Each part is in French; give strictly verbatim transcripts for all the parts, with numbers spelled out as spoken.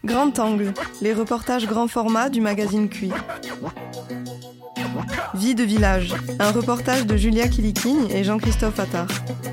Grand Angle, les reportages grand format du magazine Q I. Vie de village, un reportage de Julia Kilikigne et Jean-Christophe Attard.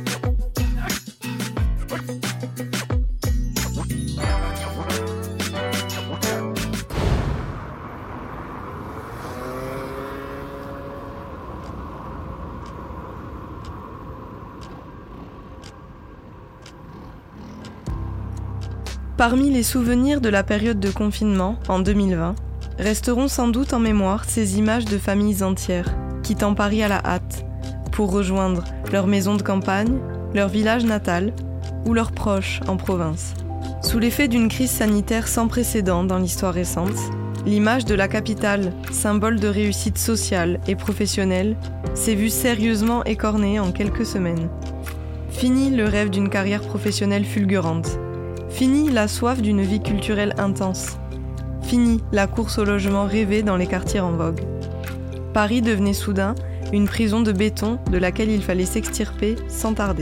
Parmi les souvenirs de la période de confinement, en deux mille vingt, resteront sans doute en mémoire ces images de familles entières, quittant Paris à la hâte, pour rejoindre leur maison de campagne, leur village natal ou leurs proches en province. Sous l'effet d'une crise sanitaire sans précédent dans l'histoire récente, l'image de la capitale, symbole de réussite sociale et professionnelle, s'est vue sérieusement écornée en quelques semaines. Fini le rêve d'une carrière professionnelle fulgurante. Fini la soif d'une vie culturelle intense. Fini la course au logement rêvé dans les quartiers en vogue. Paris devenait soudain une prison de béton de laquelle il fallait s'extirper sans tarder.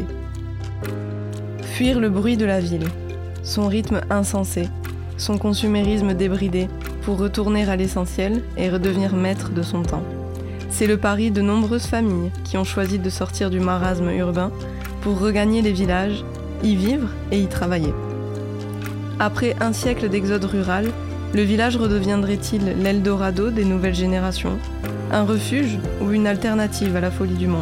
Fuir le bruit de la ville, son rythme insensé, son consumérisme débridé, pour retourner à l'essentiel et redevenir maître de son temps. C'est le pari de nombreuses familles qui ont choisi de sortir du marasme urbain pour regagner les villages, y vivre et y travailler. Après un siècle d'exode rural, le village redeviendrait-il l'Eldorado des nouvelles générations, un refuge ou une alternative à la folie du monde ?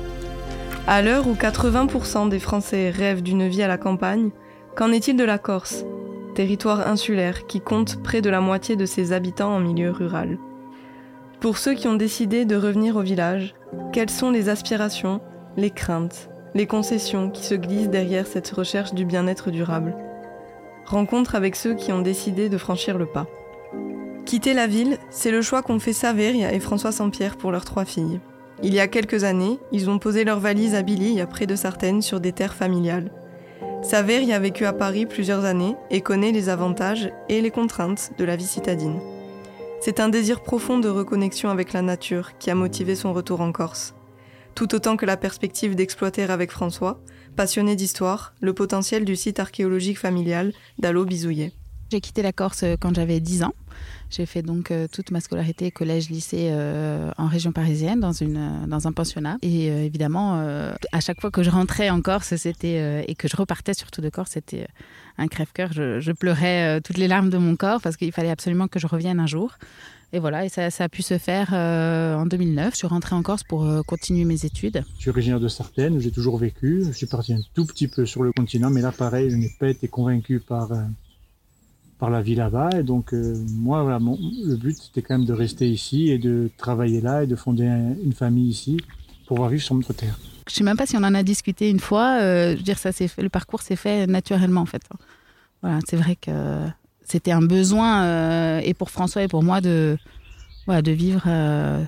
À l'heure où quatre-vingts pour cent des Français rêvent d'une vie à la campagne, qu'en est-il de la Corse, territoire insulaire qui compte près de la moitié de ses habitants en milieu rural ? Pour ceux qui ont décidé de revenir au village, quelles sont les aspirations, les craintes, les concessions qui se glissent derrière cette recherche du bien-être durable ? Rencontre avec ceux qui ont décidé de franchir le pas. Quitter la ville, c'est le choix qu'ont fait Saveria et François Sampierre pour leurs trois filles. Il y a quelques années, ils ont posé leurs valises à Billy, près de Sartène, sur des terres familiales. Saveria a vécu à Paris plusieurs années et connaît les avantages et les contraintes de la vie citadine. C'est un désir profond de reconnexion avec la nature qui a motivé son retour en Corse. Tout autant que la perspective d'exploiter avec François, passionné d'histoire, le potentiel du site archéologique familial d'Allo-Bizouillet. J'ai quitté la Corse quand j'avais dix ans. J'ai fait donc euh, toute ma scolarité collège-lycée euh, en région parisienne, dans, une, euh, dans un pensionnat. Et euh, évidemment, euh, à chaque fois que je rentrais en Corse c'était, euh, et que je repartais surtout de Corse, c'était euh, un crève-cœur. Je, je pleurais euh, toutes les larmes de mon corps parce qu'il fallait absolument que je revienne un jour. Et voilà, et ça, ça a pu se faire euh, en deux mille neuf. Je suis rentrée en Corse pour euh, continuer mes études. Je suis originaire de Sartène, où j'ai toujours vécu. Je suis parti un tout petit peu sur le continent, mais là, pareil, je n'ai pas été convaincu par, euh, par la vie là-bas. Et donc, euh, moi, voilà, mon, le but, c'était quand même de rester ici et de travailler là et de fonder un, une famille ici pour pouvoir vivre sur notre terre. Je ne sais même pas si on en a discuté une fois. Euh, je veux dire, ça s'est fait, le parcours s'est fait naturellement, en fait. Voilà, c'est vrai que... C'était un besoin, euh, et pour François et pour moi, de, voilà, de vivre euh,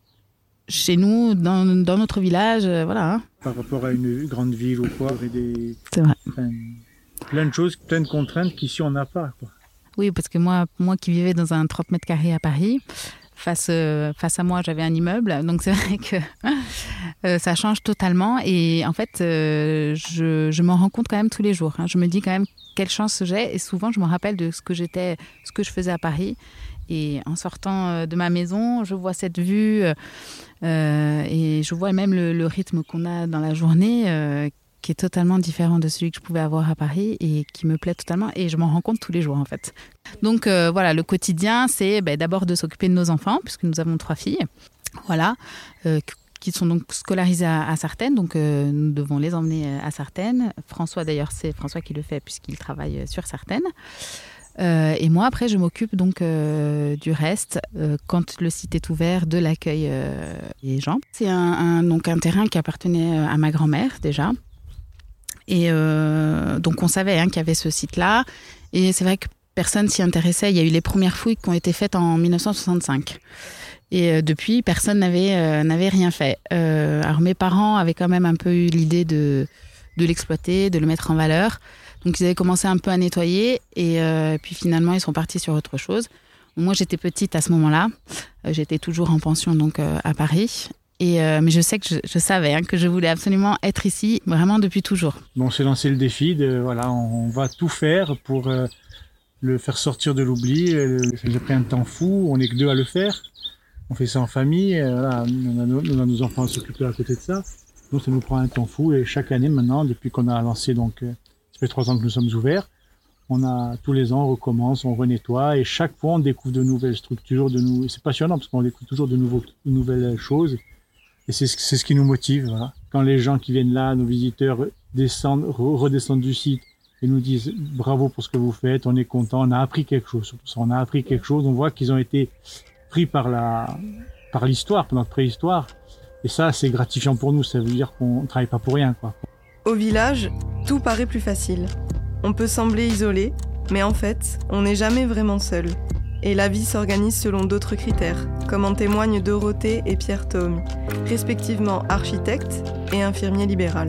chez nous, dans, dans notre village. Euh, voilà, hein. Par rapport à une grande ville ou quoi, avec des, c'est vrai. Enfin, plein de choses, plein de contraintes qu'ici on n'a pas, quoi. Oui, parce que moi, moi qui vivais dans un trente mètres carrés à Paris, face, euh, face à moi, j'avais un immeuble. Donc c'est vrai que euh, ça change totalement. Et en fait, euh, je, je m'en rends compte quand même tous les jours. Hein. Je me dis quand même quelle chance j'ai. Et souvent, je me rappelle de ce que j'étais, ce que je faisais à Paris. Et en sortant de ma maison, je vois cette vue euh, et je vois même le, le rythme qu'on a dans la journée euh, qui est totalement différent de celui que je pouvais avoir à Paris et qui me plaît totalement. Et je m'en rends compte tous les jours, en fait. Donc, euh, voilà, le quotidien, c'est ben, d'abord de s'occuper de nos enfants, puisque nous avons trois filles. Voilà, euh, qui sont donc scolarisés à, à Sartène, donc euh, nous devons les emmener à Sartène. François, d'ailleurs, c'est François qui le fait puisqu'il travaille sur Sartène. Euh, et moi, après, je m'occupe donc euh, du reste, euh, quand le site est ouvert, de l'accueil euh, des gens. C'est un, un, donc un terrain qui appartenait à ma grand-mère, déjà. Et euh, donc, on savait hein, qu'il y avait ce site-là. Et c'est vrai que personne s'y intéressait. Il y a eu les premières fouilles qui ont été faites en dix-neuf cent soixante-cinq. Et euh, depuis, personne n'avait, euh, n'avait rien fait. Euh, alors mes parents avaient quand même un peu eu l'idée de, de l'exploiter, de le mettre en valeur. Donc ils avaient commencé un peu à nettoyer et euh, puis finalement ils sont partis sur autre chose. Moi j'étais petite à ce moment-là, euh, j'étais toujours en pension donc euh, à Paris. Et euh, mais je sais que je, je savais hein, que je voulais absolument être ici, vraiment depuis toujours. Bon, on s'est lancé le défi de voilà, on va tout faire pour euh, le faire sortir de l'oubli. J'ai pris un temps fou, on n'est que deux à le faire. On fait ça en famille, voilà, on, a nos, on a nos enfants à s'occuper à côté de ça. Donc ça nous prend un temps fou et chaque année maintenant, depuis qu'on a lancé, donc euh, ça fait trois ans que nous sommes ouverts, on a tous les ans on recommence, on renettoie et chaque fois on découvre de nouvelles structures, de nou... c'est passionnant parce qu'on découvre toujours de, nouveaux, de nouvelles choses et c'est, c'est ce qui nous motive. Voilà. Quand les gens qui viennent là, nos visiteurs descendent, redescendent du site et nous disent bravo pour ce que vous faites, on est content, on a appris quelque chose, surtout ça, on a appris quelque chose, on voit qu'ils ont été pris par la, par l'histoire, par notre préhistoire. Et ça, c'est gratifiant pour nous. Ça veut dire qu'on ne travaille pas pour rien, quoi. Au village, tout paraît plus facile. On peut sembler isolé, mais en fait, on n'est jamais vraiment seul. Et la vie s'organise selon d'autres critères, comme en témoignent Dorothée et Pierre Thaume, respectivement architectes et infirmiers libéral.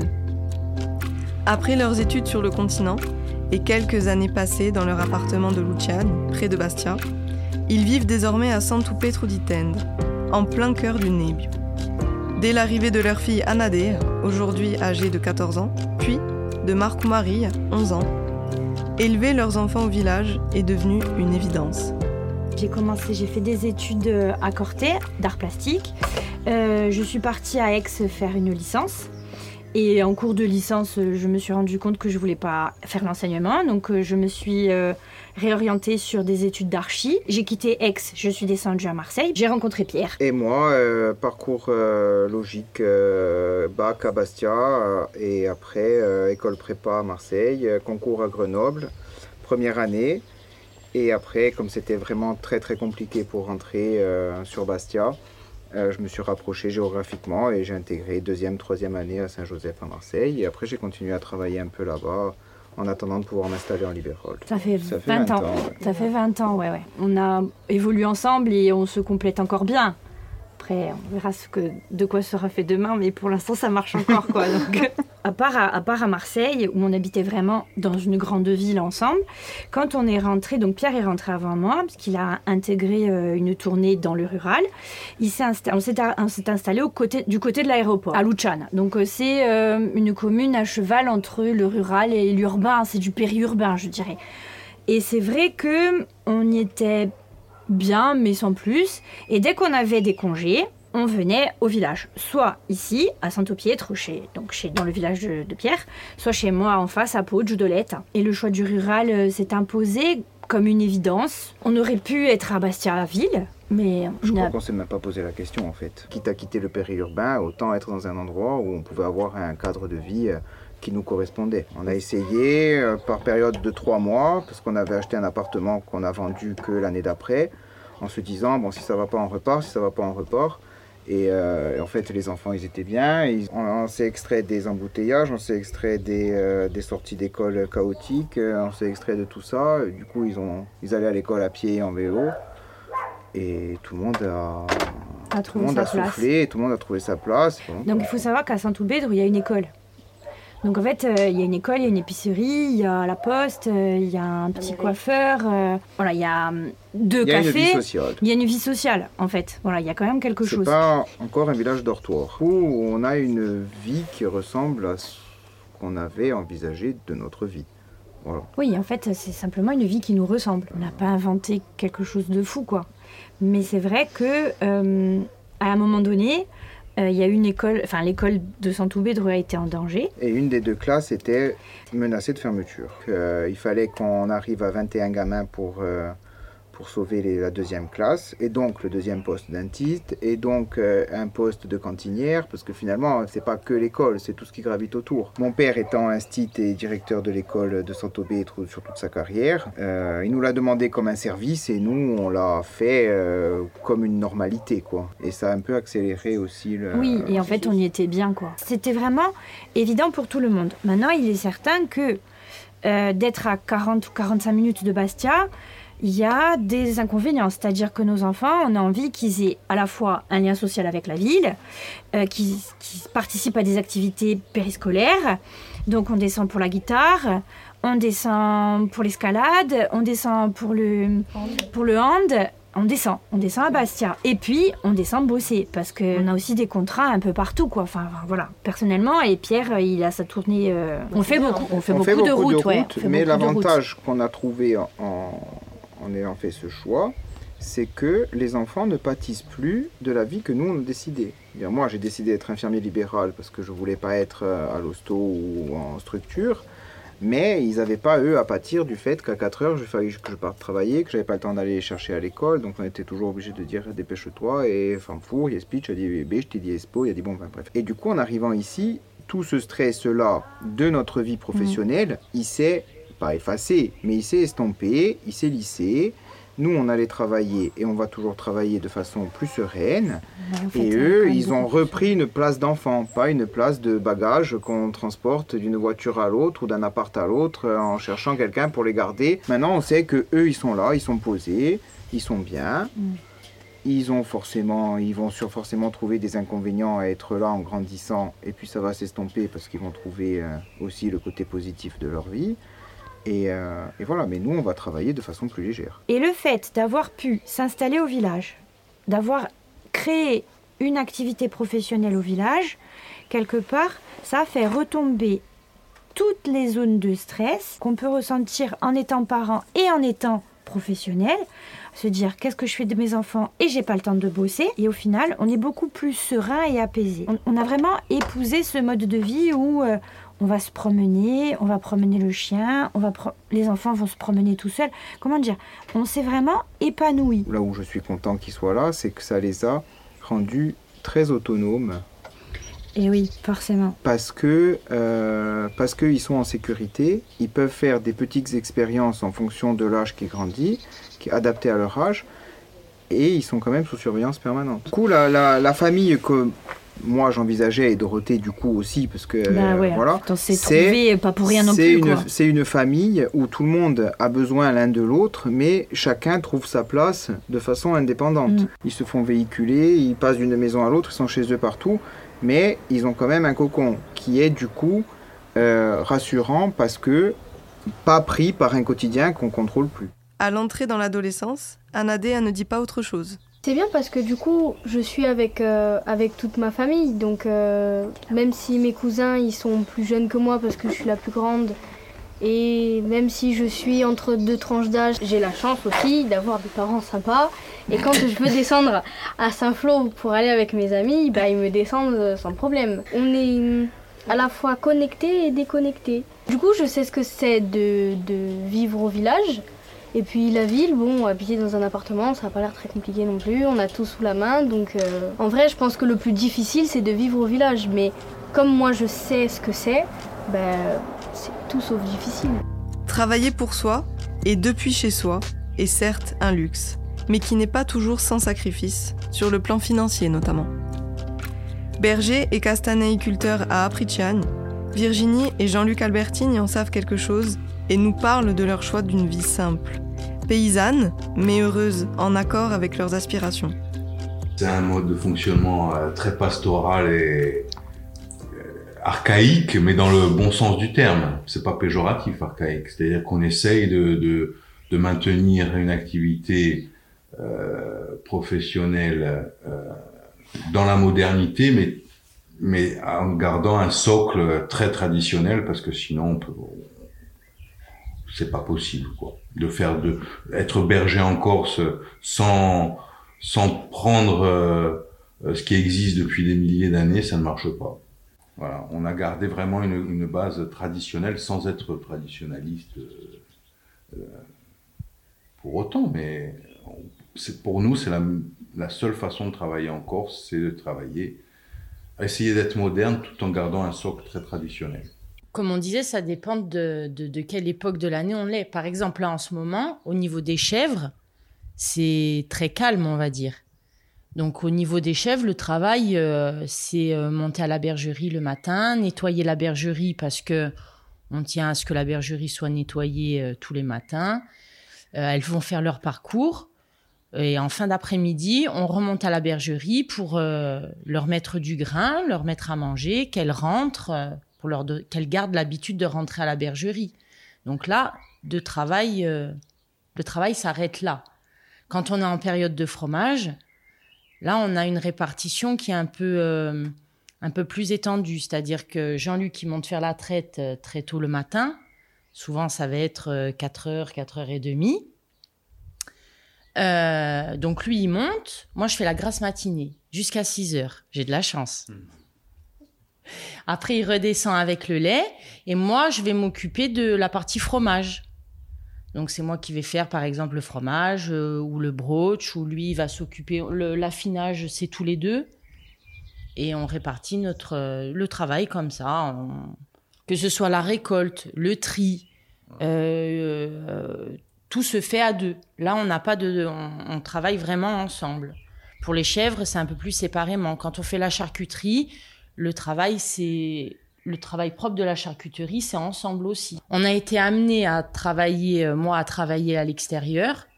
Après leurs études sur le continent et quelques années passées dans leur appartement de Luciane, près de Bastia, ils vivent désormais à Santu Petru di Tende, en plein cœur du Nebbio. Dès l'arrivée de leur fille Anade, aujourd'hui âgée de quatorze ans, puis de Marco Marie, onze ans, élever leurs enfants au village est devenu une évidence. J'ai commencé, j'ai fait des études à Corté, d'art plastique. Euh, je suis partie à Aix faire une licence. Et en cours de licence, je me suis rendu compte que je ne voulais pas faire l'enseignement. Donc je me suis euh, réorientée sur des études d'archi. J'ai quitté Aix, je suis descendue à Marseille. J'ai rencontré Pierre. Et moi, euh, parcours euh, logique, euh, bac à Bastia euh, et après euh, école prépa à Marseille, euh, concours à Grenoble, première année. Et après, comme c'était vraiment très très compliqué pour rentrer euh, sur Bastia, Euh, je me suis rapproché géographiquement et j'ai intégré deuxième, troisième année à Saint-Joseph à Marseille. Et après, j'ai continué à travailler un peu là-bas en attendant de pouvoir m'installer en Libérol. Ça fait, Ça fait vingt, vingt ans. ans ouais. Ça fait vingt ans, ouais, ouais. On a évolué ensemble et on se complète encore bien. Après, on verra ce que, de quoi sera fait demain, mais pour l'instant, ça marche encore, quoi. Donc, à part à, à part à Marseille, où on habitait vraiment dans une grande ville ensemble, quand on est rentré, donc Pierre est rentré avant moi, parce qu'il a intégré euh, une tournée dans le rural, il s'est insta- on, s'est, on s'est installé au côté, du côté de l'aéroport, à Luciane. Donc, euh, c'est euh, une commune à cheval entre le rural et l'urbain, c'est du périurbain, je dirais. Et c'est vrai qu'on y était bien, mais sans plus. Et dès qu'on avait des congés, on venait au village. Soit ici, à Santu Petru, chez, donc chez, dans le village de, de Pierre, soit chez moi en face, à Poggio d'Olette. Et le choix du rural euh, s'est imposé comme une évidence. On aurait pu être à Bastia-Ville, mais... Je crois qu'on ne s'est même pas posé la question, en fait. Quitte à quitter le périurbain, autant être dans un endroit où on pouvait avoir un cadre de vie euh, qui nous correspondait. On a essayé euh, par période de trois mois, parce qu'on avait acheté un appartement qu'on a vendu que l'année d'après, en se disant, bon, si ça va pas, on repart, si ça va pas, on repart. Et, euh, et en fait, les enfants, ils étaient bien. Ils, on, on s'est extrait des embouteillages, on s'est extrait des, euh, des sorties d'école chaotiques, on s'est extrait de tout ça. Du coup, ils, ont, ils allaient à l'école à pied et en vélo. Et tout le monde a, a, tout le monde a soufflé, et tout le monde a trouvé sa place. Bon. Donc, il faut savoir qu'à Santu Petru, il y a une école. Donc en fait, euh, il y a une école, il y a une épicerie, il y a la poste, euh, il y a un petit coiffeur, euh, voilà, il y a deux il y a cafés. Il y a une vie sociale. Il y a une vie sociale, en fait. Voilà, il y a quand même quelque C'est chose. C'est pas encore un village dortoir, où on a une vie qui ressemble à ce qu'on avait envisagé de notre vie. Voilà. Oui, en fait, c'est simplement une vie qui nous ressemble. On n'a pas inventé quelque chose de fou, quoi. Mais c'est vrai que euh, à un moment donné, il euh, y a une école, enfin l'école de Santu Petru a été en danger. Et une des deux classes était menacée de fermeture. Euh, il fallait qu'on arrive à vingt et un gamins pour, euh, pour sauver les, la deuxième classe, et donc le deuxième poste dentiste, et donc euh, un poste de cantinière, parce que finalement, c'est pas que l'école, c'est tout ce qui gravite autour. Mon père étant instit et directeur de l'école de Santu Petru sur toute sa carrière, euh, il nous l'a demandé comme un service, et nous, on l'a fait euh, comme une normalité, quoi. Et ça a un peu accéléré aussi le... Oui, et en fait, on y était bien, quoi. C'était vraiment évident pour tout le monde. Maintenant, il est certain que euh, d'être à quarante ou quarante-cinq minutes de Bastia, il y a des inconvénients, c'est-à-dire que nos enfants, on a envie qu'ils aient à la fois un lien social avec la ville, euh, qu'ils, qu'ils participent à des activités périscolaires. Donc on descend pour la guitare, on descend pour l'escalade, on descend pour le, pour le hand, on descend, on descend à Bastia. Et puis, on descend bosser, parce qu'on a aussi des contrats un peu partout, quoi. Enfin, voilà, personnellement, et Pierre, il a sa tournée... Euh... On fait beaucoup, on fait on beaucoup, fait beaucoup de routes, de ouais. routes, mais l'avantage qu'on a trouvé en, en ayant fait ce choix, c'est que les enfants ne pâtissent plus de la vie que nous, on a décidé. Moi, j'ai décidé d'être infirmier libéral parce que je ne voulais pas être à l'hosto ou en structure. Mais ils n'avaient pas, eux, à pâtir du fait qu'à quatre heures, il fallait que je parte travailler, que je n'avais pas le temps d'aller les chercher à l'école. Donc, on était toujours obligé de dire « dépêche-toi » et « fanfour », il y a speech, il y a dit « bébé », je t'ai dit « espo », il y a dit « bon, ben bref ». Et du coup, en arrivant ici, tout ce stress-là de notre vie professionnelle, mmh. il s'est, pas effacé, mais il s'est estompé, il s'est lissé. Nous, on allait travailler et on va toujours travailler de façon plus sereine. En fait, et eux, ils ont repris une place d'enfant, pas une place de bagages qu'on transporte d'une voiture à l'autre ou d'un appart à l'autre en cherchant quelqu'un pour les garder. Maintenant, on sait que eux, ils sont là, ils sont posés, ils sont bien. Mm. Ils ont forcément, ils vont sur forcément trouver des inconvénients à être là en grandissant. Et puis ça va s'estomper parce qu'ils vont trouver euh, aussi le côté positif de leur vie. Et, euh, et voilà, mais nous, on va travailler de façon plus légère. Et le fait d'avoir pu s'installer au village, d'avoir créé une activité professionnelle au village, quelque part, ça fait retomber toutes les zones de stress qu'on peut ressentir en étant parent et en étant professionnel. Se dire, qu'est-ce que je fais de mes enfants et j'ai pas le temps de bosser. Et au final, on est beaucoup plus serein et apaisé. On, on a vraiment épousé ce mode de vie où... Euh, on va se promener, on va promener le chien, on va pro- les enfants vont se promener tout seuls. Comment dire ? On s'est vraiment épanoui. Là où je suis content qu'ils soient là, c'est que ça les a rendus très autonomes. Et oui, forcément. Parce que euh, parce qu'ils sont en sécurité, ils peuvent faire des petites expériences en fonction de l'âge qui grandit, qui est adapté à leur âge, et ils sont quand même sous surveillance permanente. Du coup, la, la, la famille que... moi j'envisageais, et Dorothée du coup aussi, parce que bah ouais, euh, voilà, c'est, trouvé, pas pour rien non c'est plus, une, quoi. C'est une famille où tout le monde a besoin l'un de l'autre, mais chacun trouve sa place de façon indépendante. Mm. Ils se font véhiculer, ils passent d'une maison à l'autre, ils sont chez eux partout, mais ils ont quand même un cocon qui est du coup euh, rassurant parce que pas pris par un quotidien qu'on contrôle plus. À l'entrée dans l'adolescence, Anadea ne dit pas autre chose. C'est bien parce que du coup, je suis avec, euh, avec toute ma famille. Donc, euh, même si mes cousins, ils sont plus jeunes que moi parce que je suis la plus grande, et même si je suis entre deux tranches d'âge, j'ai la chance aussi d'avoir des parents sympas. Et quand je veux descendre à Saint-Flour pour aller avec mes amis, bah, ils me descendent sans problème. On est à la fois connectés et déconnectés. Du coup, je sais ce que c'est de, de vivre au village. Et puis la ville, bon, habiter dans un appartement, ça n'a pas l'air très compliqué non plus, on a tout sous la main, donc euh, en vrai, je pense que le plus difficile, c'est de vivre au village, mais comme moi je sais ce que c'est, ben, c'est tout sauf difficile. Travailler pour soi, et depuis chez soi, est certes un luxe, mais qui n'est pas toujours sans sacrifice, sur le plan financier notamment. Berger et castanéiculteur à Apriciagne, Virginie et Jean-Luc Albertini en savent quelque chose et nous parlent de leur choix d'une vie simple. Paysanne, mais heureuse, en accord avec leurs aspirations. C'est un mode de fonctionnement euh, très pastoral et euh, archaïque, mais dans le bon sens du terme. C'est pas péjoratif, archaïque. C'est-à-dire qu'on essaye de, de, de maintenir une activité euh, professionnelle euh, dans la modernité, mais, mais en gardant un socle très traditionnel, parce que sinon on peut... c'est pas possible, quoi. De faire de, être berger en Corse sans, sans prendre euh, ce qui existe depuis des milliers d'années, ça ne marche pas. Voilà. On a gardé vraiment une, une base traditionnelle sans être traditionnaliste euh, pour autant, mais c'est, pour nous, c'est la, la seule façon de travailler en Corse, c'est de travailler, essayer d'être moderne tout en gardant un socle très traditionnel. Comme on disait, ça dépend de, de, de quelle époque de l'année on l'est. Par exemple, là, en ce moment, au niveau des chèvres, c'est très calme, on va dire. Donc, au niveau des chèvres, le travail, euh, c'est euh, monter à la bergerie le matin, nettoyer la bergerie parce que on tient à ce que la bergerie soit nettoyée euh, tous les matins. Euh, elles vont faire leur parcours. Et en fin d'après-midi, on remonte à la bergerie pour euh, leur mettre du grain, leur mettre à manger, qu'elles rentrent... Euh, pour leur de, qu'elles gardent l'habitude de rentrer à la bergerie. Donc là, de travail, euh, le travail s'arrête là. Quand on est en période de fromage, là, on a une répartition qui est un peu, euh, un peu plus étendue. C'est-à-dire que Jean-Luc, il monte faire la traite euh, très tôt le matin. Souvent, ça va être euh, quatre heures, quatre heures trente. Euh, donc, lui, il monte. Moi, je fais la grasse matinée jusqu'à six heures. J'ai de la chance. Mmh. Après, il redescend avec le lait. Et moi, je vais m'occuper de la partie fromage. Donc, c'est moi qui vais faire, par exemple, le fromage euh, ou le broach, ou lui, il va s'occuper... Le, l'affinage, c'est tous les deux. Et on répartit notre, euh, le travail comme ça. On... Que ce soit la récolte, le tri, euh, euh, tout se fait à deux. Là, on n'a pas de... On, on travaille vraiment ensemble. Pour les chèvres, c'est un peu plus séparément. Quand on fait la charcuterie, le travail, c'est... Le travail propre de la charcuterie, c'est ensemble aussi. On a été amenés à travailler, moi, à travailler à l'extérieur.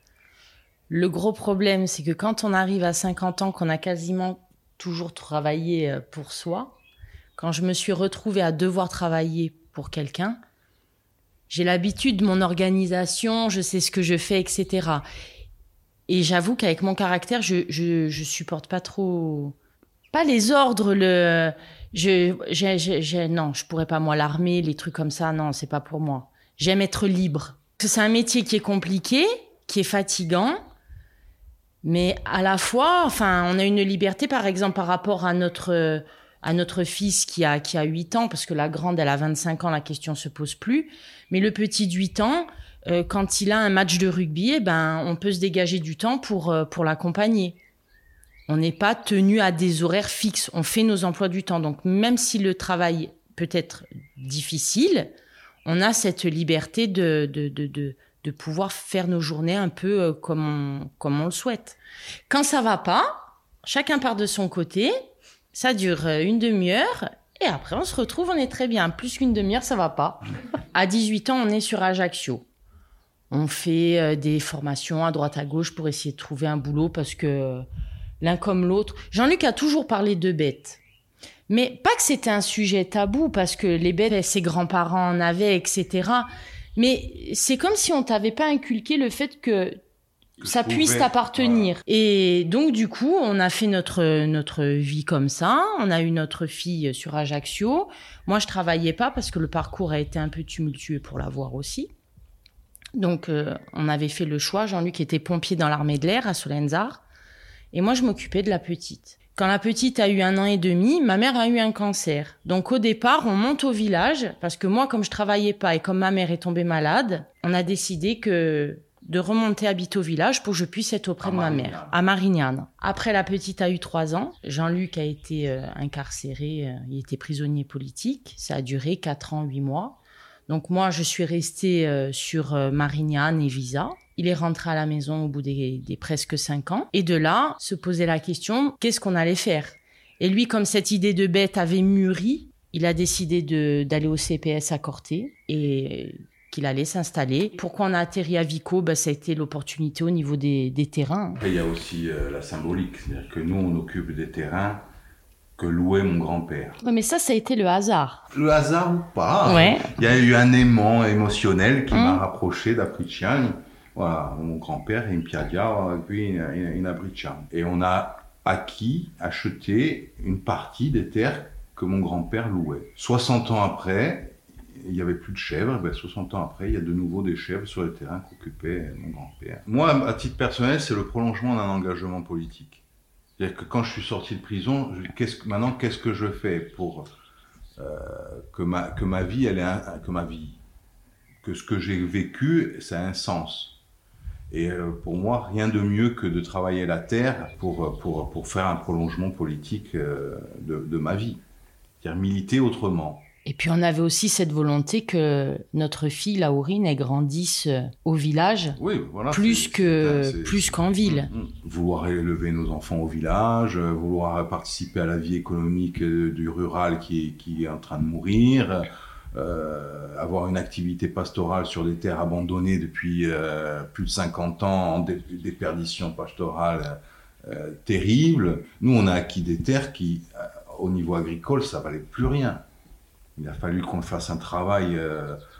Le gros problème, c'est que quand on arrive à cinquante ans, qu'on a quasiment toujours travaillé pour soi, quand je me suis retrouvée à devoir travailler pour quelqu'un, j'ai l'habitude de mon organisation, je sais ce que je fais, et cetera. Et j'avoue qu'avec mon caractère, je, je, je supporte pas trop... Pas les ordres, le... Je, j'ai, j'ai, j'ai, non, je pourrais pas, moi, l'armée, les trucs comme ça, non, c'est pas pour moi. J'aime être libre. C'est un métier qui est compliqué, qui est fatigant, mais à la fois, enfin, on a une liberté, par exemple, par rapport à notre, à notre fils qui a, qui a huit ans, parce que la grande, elle a vingt-cinq ans, la question se pose plus. Mais le petit de huit ans, euh, quand il a un match de rugby, eh ben, on peut se dégager du temps pour, euh, pour l'accompagner. On n'est pas tenu à des horaires fixes. On fait nos emplois du temps. Donc, même si le travail peut être difficile, on a cette liberté de, de, de, de, de pouvoir faire nos journées un peu comme on, comme on le souhaite. Quand ça va pas, chacun part de son côté. Ça dure une demi-heure. Et après, on se retrouve, on est très bien. Plus qu'une demi-heure, ça va pas. À dix-huit ans, on est sur Ajaccio. On fait des formations à droite à gauche pour essayer de trouver un boulot parce que... L'un comme l'autre. Jean-Luc a toujours parlé de bêtes. Mais pas que c'était un sujet tabou, parce que les bêtes, ses grands-parents en avaient, et cetera. Mais c'est comme si on t'avait pas inculqué le fait que, que ça puisse pouvais, t'appartenir. Voilà. Et donc, du coup, on a fait notre, notre vie comme ça. On a eu notre fille sur Ajaccio. Moi, je travaillais pas parce que le parcours a été un peu tumultueux pour l'avoir aussi. Donc, euh, on avait fait le choix. Jean-Luc était pompier dans l'armée de l'air à Solenzar. Et moi, je m'occupais de la petite. Quand la petite a eu un an et demi, ma mère a eu un cancer. Donc, au départ, on monte au village, parce que moi, comme je travaillais pas et comme ma mère est tombée malade, on a décidé que de remonter habiter au village pour que je puisse être auprès à de ma Marignane. mère, à Marignane. Après, la petite a eu trois ans. Jean-Luc a été euh, incarcéré, euh, il était prisonnier politique. Ça a duré quatre ans, huit mois. Donc, moi, je suis restée euh, sur euh, Marignane et Visa. Il est rentré à la maison au bout des, des presque cinq ans. Et de là, se poser la question, qu'est-ce qu'on allait faire ? Et lui, comme cette idée de bête avait mûri, il a décidé de, d'aller au C P S à Corté et qu'il allait s'installer. Pourquoi on a atterri à Vico ? Ben, ça a été l'opportunité au niveau des, des terrains. Et il y a aussi euh, la symbolique, c'est-à-dire que nous, on occupe des terrains que louait mon grand-père. Ouais, mais ça, ça a été le hasard. Le hasard ou pas. Ouais. Il y a eu un aimant émotionnel qui mmh. m'a rapproché d'Apriciano. Voilà, mon grand-père, in Piadia, puis in Abriciano. Et on a acquis, acheté une partie des terres que mon grand-père louait. soixante ans après, il n'y avait plus de chèvres. Ben, soixante ans après, il y a de nouveau des chèvres sur le terrain qu'occupait mon grand-père. Moi, à titre personnel, c'est le prolongement d'un engagement politique. C'est-à-dire que quand je suis sorti de prison, je, qu'est-ce que, maintenant, qu'est-ce que je fais pour euh, que, ma, que ma vie, elle ait un, que ma vie, que ce que j'ai vécu, ça a un sens. Et pour moi, rien de mieux que de travailler la terre pour, pour, pour faire un prolongement politique de, de ma vie. C'est-à-dire militer autrement. Et puis on avait aussi cette volonté que notre fille, Laurine, elle grandisse au village, oui, voilà, plus, c'est, que, c'est, c'est, plus qu'en ville. Mmh, mmh. Vouloir élever nos enfants au village, vouloir participer à la vie économique du rural qui est, qui est en train de mourir... Euh, avoir une activité pastorale sur des terres abandonnées depuis euh, plus de cinquante ans, en dé- déperdition pastorale euh, terrible. Nous, on a acquis des terres qui, euh, au niveau agricole, ça valait plus rien. Il a fallu qu'on fasse un travail euh,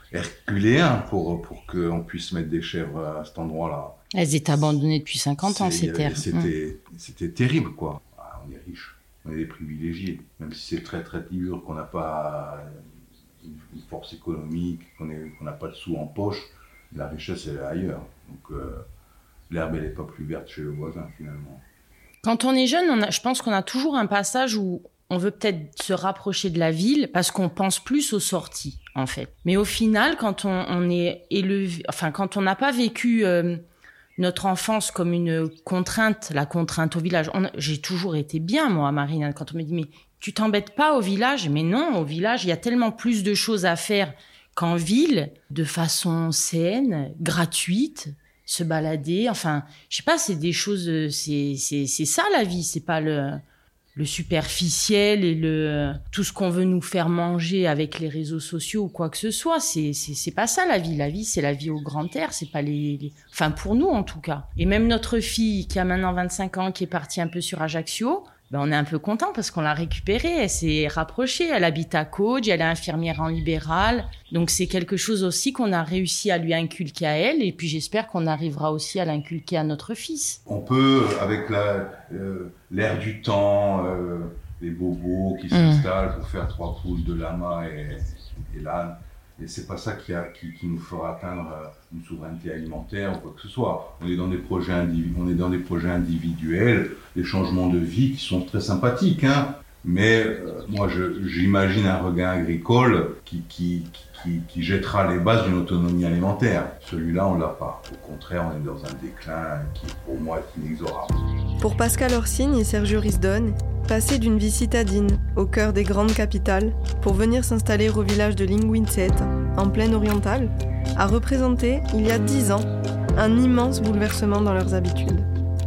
herculéen pour, pour qu'on puisse mettre des chèvres à cet endroit-là. Elles étaient abandonnées depuis cinquante ans, ces terres. C'était, c'était terrible, quoi. Ah, on est riches, on est des privilégiés. Même si c'est très très dur, qu'on n'a pas une, une force économique, qu'on est, qu'on n'a pas de sous en poche, la richesse elle est ailleurs. Donc euh, l'herbe elle n'est pas plus verte chez le voisin finalement. Quand on est jeune, on a, je pense qu'on a toujours un passage où on veut peut-être se rapprocher de la ville parce qu'on pense plus aux sorties, en fait. Mais au final, quand on, on est élevé, enfin, quand on n'a pas vécu euh, notre enfance comme une contrainte, la contrainte au village, on a, j'ai toujours été bien, moi, Marine, quand on me dit, mais tu t'embêtes pas au village? Mais non, au village, il y a tellement plus de choses à faire qu'en ville, de façon saine, gratuite, se balader, enfin, je sais pas, c'est des choses, c'est, c'est, c'est ça la vie, c'est pas le... le superficiel et le tout ce qu'on veut nous faire manger avec les réseaux sociaux ou quoi que ce soit, c'est c'est c'est pas ça la vie. La vie, c'est la vie au grand air, c'est pas les, les enfin pour nous en tout cas. Et même notre fille qui a maintenant vingt-cinq ans, qui est partie un peu sur Ajaccio, ben on est un peu content parce qu'on l'a récupérée, elle s'est rapprochée, elle habite à Caude, elle est infirmière en libéral. Donc c'est quelque chose aussi qu'on a réussi à lui inculquer à elle et puis j'espère qu'on arrivera aussi à l'inculquer à notre fils. On peut, avec la, euh, l'air du temps, euh, les bobos qui mmh. s'installent pour faire trois poules de lama et, et l'âne, et c'est pas ça qui, a, qui, qui nous fera atteindre une souveraineté alimentaire ou quoi que ce soit. On est dans des projets, individu- on est dans des projets individuels, des changements de vie qui sont très sympathiques, hein. Mais euh, moi, je, j'imagine un regain agricole qui, qui, qui, qui jettera les bases d'une autonomie alimentaire. Celui-là, on l'a pas. Au contraire, on est dans un déclin qui, pour moi, est inexorable. Pour Pascal Orsigne et Sergio Risdone, passer d'une vie citadine, au cœur des grandes capitales, pour venir s'installer au village de Linguinset, en plaine orientale, a représenté, il y a dix ans, un immense bouleversement dans leurs habitudes.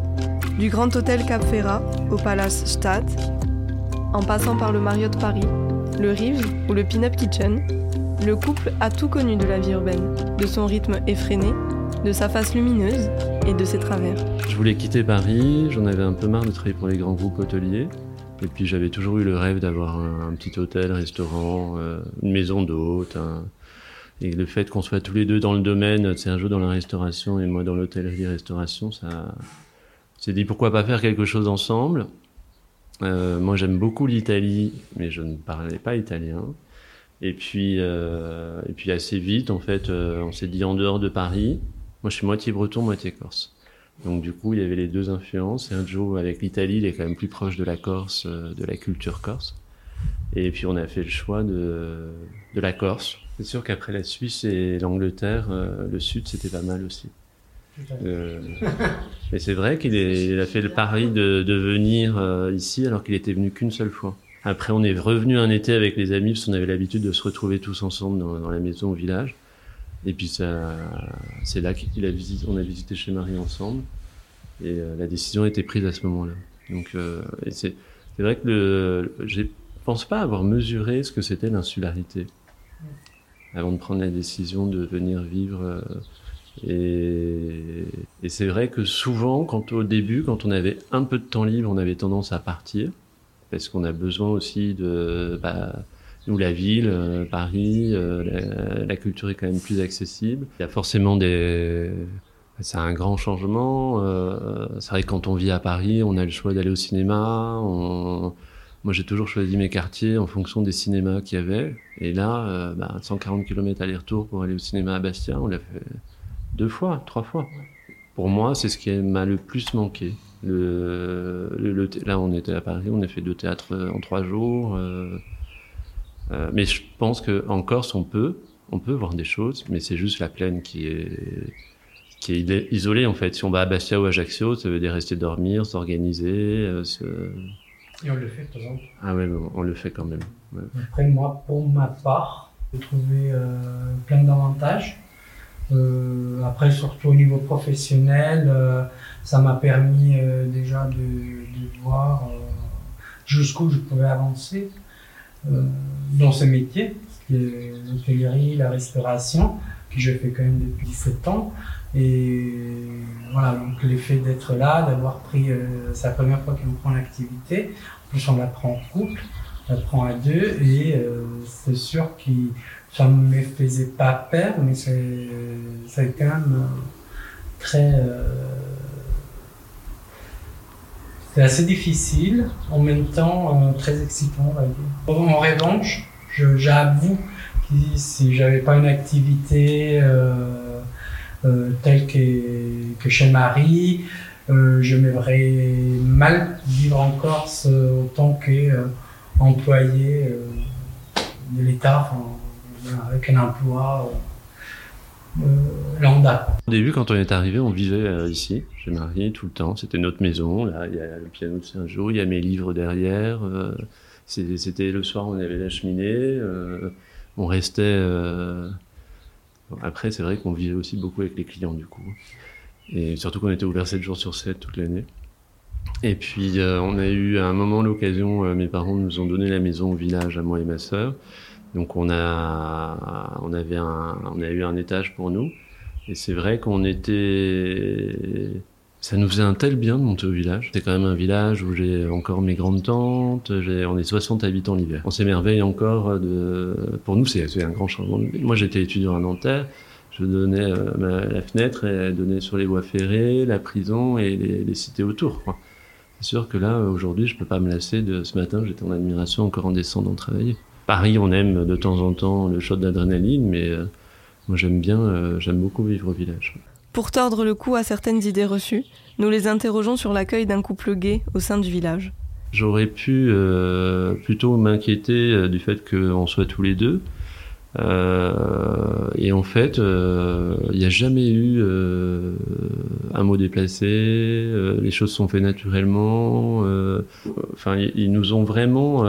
Du grand hôtel Cap Ferrat au Palace Stad, en passant par le Marriott Paris, le Rive ou le Pin-Up Kitchen, le couple a tout connu de la vie urbaine, de son rythme effréné, de sa face lumineuse et de ses travers. Je voulais quitter Paris, j'en avais un peu marre de travailler pour les grands groupes hôteliers. Et puis j'avais toujours eu le rêve d'avoir un, un petit hôtel, restaurant, euh, une maison d'hôte. Un... Et le fait qu'on soit tous les deux dans le domaine, c'est un jour dans la restauration et moi dans l'hôtellerie-restauration, ça... s'est dit pourquoi pas faire quelque chose ensemble. Euh, moi j'aime beaucoup l'Italie, mais je ne parlais pas italien. Et puis, euh, et puis assez vite, en fait, euh, on s'est dit en dehors de Paris. Moi je suis moitié breton, moitié corse. Donc du coup il y avait les deux influences. Et un jour avec l'Italie, il est quand même plus proche de la Corse, euh, de la culture corse. Et puis on a fait le choix de, de la Corse. C'est sûr qu'après la Suisse et l'Angleterre, euh, le Sud c'était pas mal aussi. Euh, mais c'est vrai qu'il est, il a fait le pari de, de venir euh, ici alors qu'il était venu qu'une seule fois. Après on est revenu un été avec les amis parce qu'on avait l'habitude de se retrouver tous ensemble dans, dans la maison au village. Et puis ça, c'est là qu'il a visité, on a visité chez Marie ensemble et euh, la décision a été prise à ce moment-là. Donc euh, et c'est, c'est vrai que le, je pense pas avoir mesuré ce que c'était l'insularité avant de prendre la décision de venir vivre. Euh, Et, et c'est vrai que souvent, quand au début, quand on avait un peu de temps libre, on avait tendance à partir, parce qu'on a besoin aussi de, bah, nous la ville, euh, Paris, euh, la, la culture est quand même plus accessible. Il y a forcément des, c'est un grand changement. Euh, c'est vrai que quand on vit à Paris, on a le choix d'aller au cinéma. On, moi, j'ai toujours choisi mes quartiers en fonction des cinémas qu'il y avait. Et là, euh, bah, cent quarante kilomètres aller-retour pour aller au cinéma à Bastia, on l'a fait deux fois, trois fois. Pour moi, c'est ce qui m'a le plus manqué. Le, le, le, là, on était à Paris, on a fait deux théâtres en trois jours. Euh, euh, mais je pense qu'en Corse, on peut, on peut voir des choses, mais c'est juste la plaine qui est, qui est isolée, en fait. Si on va à Bastia ou à Ajaccio, ça veut dire rester dormir, s'organiser. Euh, se... Et on le fait, par exemple. Ah ouais, on le fait quand même. Ouais. Après, moi, pour ma part, j'ai trouvé euh, plein d'avantages. Euh, après, surtout au niveau professionnel, euh, ça m'a permis euh, déjà de, de voir euh, jusqu'où je pouvais avancer euh, dans ce métier, qui est l'hôtellerie, la restauration, que je fais quand même depuis dix-sept ans. Et voilà, donc l'effet d'être là, d'avoir pris, euh, c'est la première fois qu'on prend l'activité. En plus, on la prend en couple, on la prend à deux, et euh, c'est sûr qu'il ça ne me faisait pas peur, mais c'est, c'est quand même euh, très... Euh, c'est assez difficile, en même temps euh, très excitant. En revanche, je, j'avoue que si j'avais pas une activité euh, euh, telle que, que chez Marie, euh, je me verrais mal vivre en Corse euh, autant qu'employé euh, euh, de l'État, enfin, avec un emploi euh, euh, lambda. Au début, quand on est arrivé, on vivait euh, ici, chez Marie, tout le temps. C'était notre maison. Là, il y a le piano de Saint-Jean, il y a mes livres derrière. Euh, c'était, c'était le soir, on avait la cheminée. Euh, on restait... Euh... Après, c'est vrai qu'on vivait aussi beaucoup avec les clients, du coup. Et surtout qu'on était ouvert sept jours sur sept toute l'année. Et puis, euh, on a eu à un moment l'occasion, euh, mes parents nous ont donné la maison au village, à moi et ma sœur. Donc, on a, on avait un, on a eu un étage pour nous. Et c'est vrai qu'on était... Ça nous faisait un tel bien de monter au village. C'est quand même un village où j'ai encore mes grandes tantes, j'ai... on est soixante habitants l'hiver. On s'émerveille encore de... Pour nous, c'est, c'est un grand changement de vie. Moi, j'étais étudiant à Nanterre, je donnais euh, ma... la fenêtre, et elle donnait sur les voies ferrées, la prison et les, les cités autour, quoi. C'est sûr que là, aujourd'hui, je peux pas me lasser de... Ce matin, j'étais en admiration encore en descendant travailler. Paris, on aime de temps en temps le shot d'adrénaline, mais euh, moi, j'aime bien, euh, j'aime beaucoup vivre au village. Pour tordre le cou à certaines idées reçues, nous les interrogeons sur l'accueil d'un couple gay au sein du village. J'aurais pu euh, plutôt m'inquiéter euh, du fait qu'on soit tous les deux. Euh, et en fait, il euh, n'y a jamais eu euh, un mot déplacé, euh, les choses sont faites naturellement. Euh, enfin, ils nous ont vraiment,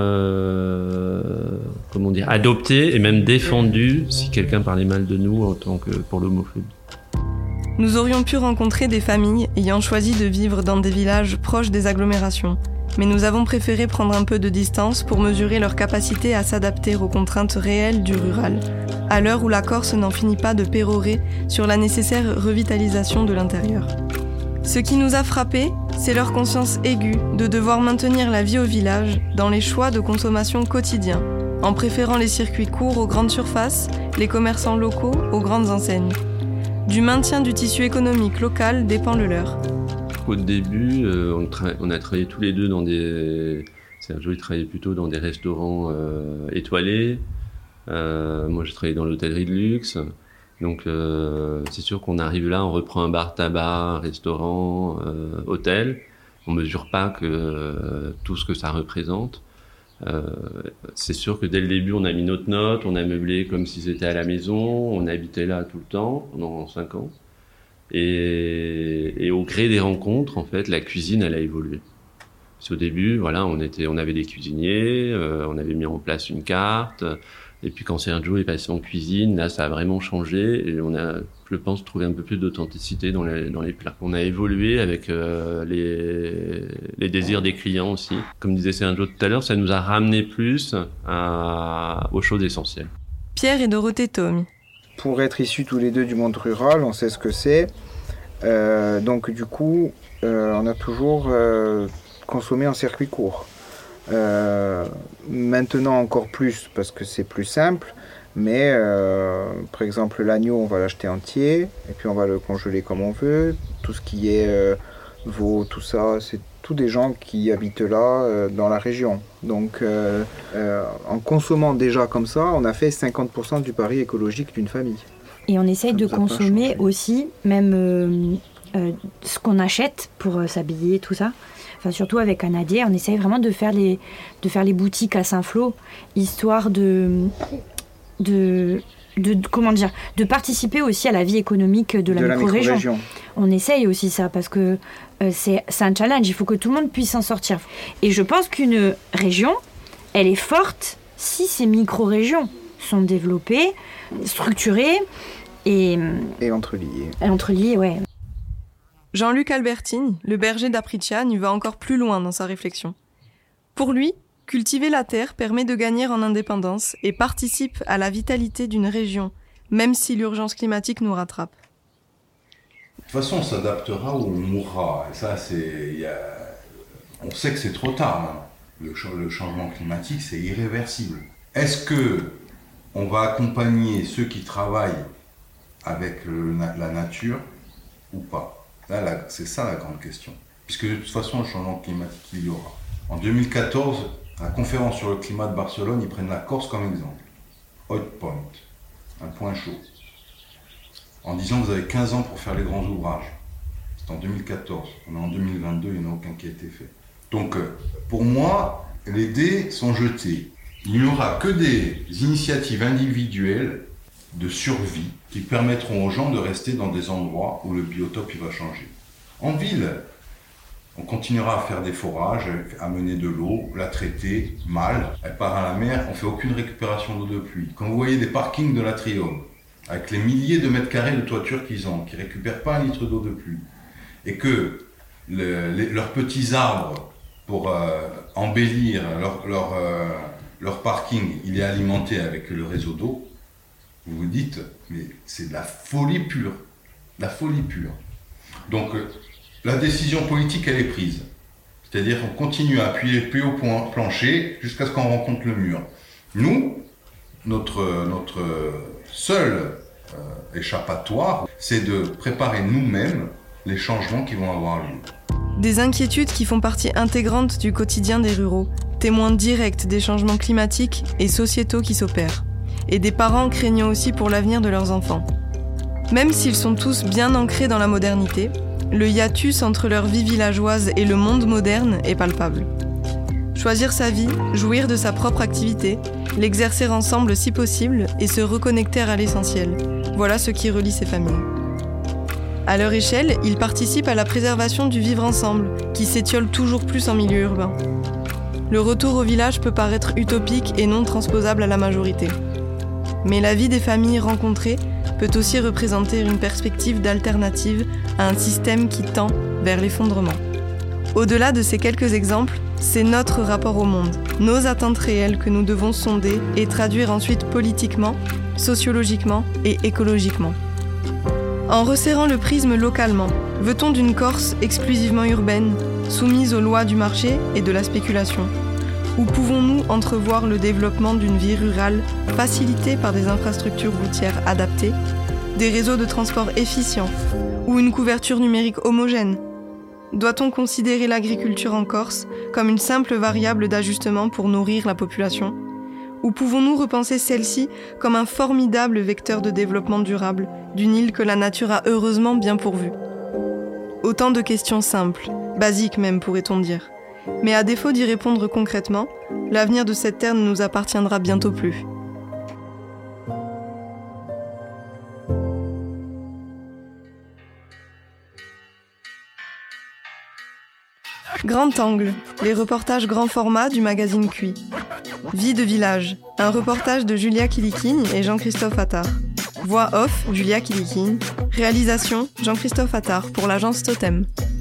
euh, comment dire, adoptés et même défendus si quelqu'un parlait mal de nous en tant que pour l'homophobie. Nous aurions pu rencontrer des familles ayant choisi de vivre dans des villages proches des agglomérations, mais nous avons préféré prendre un peu de distance pour mesurer leur capacité à s'adapter aux contraintes réelles du rural, à l'heure où la Corse n'en finit pas de pérorer sur la nécessaire revitalisation de l'intérieur. Ce qui nous a frappés, c'est leur conscience aiguë de devoir maintenir la vie au village dans les choix de consommation quotidiens, en préférant les circuits courts aux grandes surfaces, les commerçants locaux aux grandes enseignes. Du maintien du tissu économique local dépend le leur. Au début, euh, on, tra- on a travaillé tous les deux dans des... Sergio, il travaillait plutôt dans des restaurants euh, étoilés. Euh, moi, je travaillais dans l'hôtellerie de luxe. Donc, euh, c'est sûr qu'on arrive là, on reprend un bar tabac, un restaurant, euh, hôtel. On mesure pas que euh, tout ce que ça représente. Euh, c'est sûr que dès le début, on a mis notre note, on a meublé comme si c'était à la maison, on habitait là tout le temps, pendant cinq ans. Et, et au gré des rencontres, en fait, la cuisine, elle a évolué. Parce qu'au début, voilà, on était, on avait des cuisiniers, euh, on avait mis en place une carte. Et puis quand Sergio est passé en cuisine, là, ça a vraiment changé. Et on a, je pense, trouvé un peu plus d'authenticité dans les, dans les plats. On a évolué avec euh, les, les désirs des clients aussi. Comme disait Sergio tout à l'heure, ça nous a ramené plus à, aux choses essentielles. Pierre et Dorothée Thaumy. Pour être issus tous les deux du monde rural, on sait ce que c'est. Euh, donc du coup, euh, on a toujours euh, consommé en circuit court. Euh, maintenant encore plus parce que c'est plus simple, mais euh, par exemple l'agneau on va l'acheter entier et puis on va le congeler comme on veut. Tout ce qui est euh, veau, tout ça, c'est tous des gens qui habitent là euh, dans la région. Donc euh, euh, en consommant déjà comme ça, on a fait cinquante pour cent du pari écologique d'une famille. Et on essaye de consommer aussi même euh, euh, ce qu'on achète pour euh, s'habiller, tout ça. Enfin, surtout avec un Nadia, on essaye vraiment de faire les, de faire les boutiques à Saint-Flour, histoire de, de, de, de, comment dire, de participer aussi à la vie économique de la, de micro-région. la micro-région. On essaye aussi ça, parce que euh, c'est, c'est un challenge, il faut que tout le monde puisse s'en sortir. Et je pense qu'une région, elle est forte si ces micro-régions sont développées, structurées et... Et entreliées. Et entreliées, ouais. Jean-Luc Albertini, le berger d'Apričiani, va encore plus loin dans sa réflexion. Pour lui, cultiver la terre permet de gagner en indépendance et participe à la vitalité d'une région, même si l'urgence climatique nous rattrape. De toute façon, on s'adaptera ou on mourra. Et ça, c'est, y a... on sait que c'est trop tard. Hein. Le, ch- le changement climatique, c'est irréversible. Est-ce que on va accompagner ceux qui travaillent avec le, la nature ou pas? Là, là, c'est ça la grande question. Puisque de toute façon, le changement climatique, il y aura. En deux mille quatorze, à la conférence sur le climat de Barcelone, ils prennent la Corse comme exemple. Hot point, un point chaud. En disant, vous avez quinze ans pour faire les grands ouvrages. C'est en deux mille quatorze. On est en deux mille vingt-deux, il n'y en a aucun qui a été fait. Donc, pour moi, les dés sont jetés. Il n'y aura que des initiatives individuelles de survie qui permettront aux gens de rester dans des endroits où le biotope il va changer. En ville, on continuera à faire des forages, à mener de l'eau, la traiter mal, elle part à la mer, on ne fait aucune récupération d'eau de pluie. Quand vous voyez des parkings de l'Atrium, avec les milliers de mètres carrés de toiture qu'ils ont, qui ne récupèrent pas un litre d'eau de pluie, et que le, les, leurs petits arbres, pour euh, embellir leur, leur, euh, leur parking, il est alimenté avec le réseau d'eau, vous vous dites, mais c'est de la folie pure, de la folie pure. Donc, euh, la décision politique, elle est prise. C'est-à-dire qu'on continue à appuyer plus haut point plancher jusqu'à ce qu'on rencontre le mur. Nous, notre, notre seul euh, échappatoire, c'est de préparer nous-mêmes les changements qui vont avoir lieu. Des inquiétudes qui font partie intégrante du quotidien des ruraux, témoins directs des changements climatiques et sociétaux qui s'opèrent, et des parents craignant aussi pour l'avenir de leurs enfants. Même s'ils sont tous bien ancrés dans la modernité, le hiatus entre leur vie villageoise et le monde moderne est palpable. Choisir sa vie, jouir de sa propre activité, l'exercer ensemble si possible et se reconnecter à l'essentiel, voilà ce qui relie ces familles. À leur échelle, ils participent à la préservation du vivre ensemble, qui s'étiole toujours plus en milieu urbain. Le retour au village peut paraître utopique et non transposable à la majorité. Mais la vie des familles rencontrées peut aussi représenter une perspective d'alternative à un système qui tend vers l'effondrement. Au-delà de ces quelques exemples, c'est notre rapport au monde, nos attentes réelles que nous devons sonder et traduire ensuite politiquement, sociologiquement et écologiquement. En resserrant le prisme localement, veut-on d'une Corse exclusivement urbaine, soumise aux lois du marché et de la spéculation? Ou pouvons-nous entrevoir le développement d'une vie rurale facilitée par des infrastructures routières adaptées, des réseaux de transport efficients ou une couverture numérique homogène? Doit-on considérer l'agriculture en Corse comme une simple variable d'ajustement pour nourrir la population? Ou pouvons-nous repenser celle-ci comme un formidable vecteur de développement durable d'une île que la nature a heureusement bien pourvue? Autant de questions simples, basiques même pourrait-on dire. Mais à défaut d'y répondre concrètement, l'avenir de cette terre ne nous appartiendra bientôt plus. Grand Angle, les reportages grand format du magazine Cui. Vie de village, un reportage de Julia Kilikine et Jean-Christophe Attard. Voix off, Julia Kilikine. Réalisation, Jean-Christophe Attard pour l'agence Totem.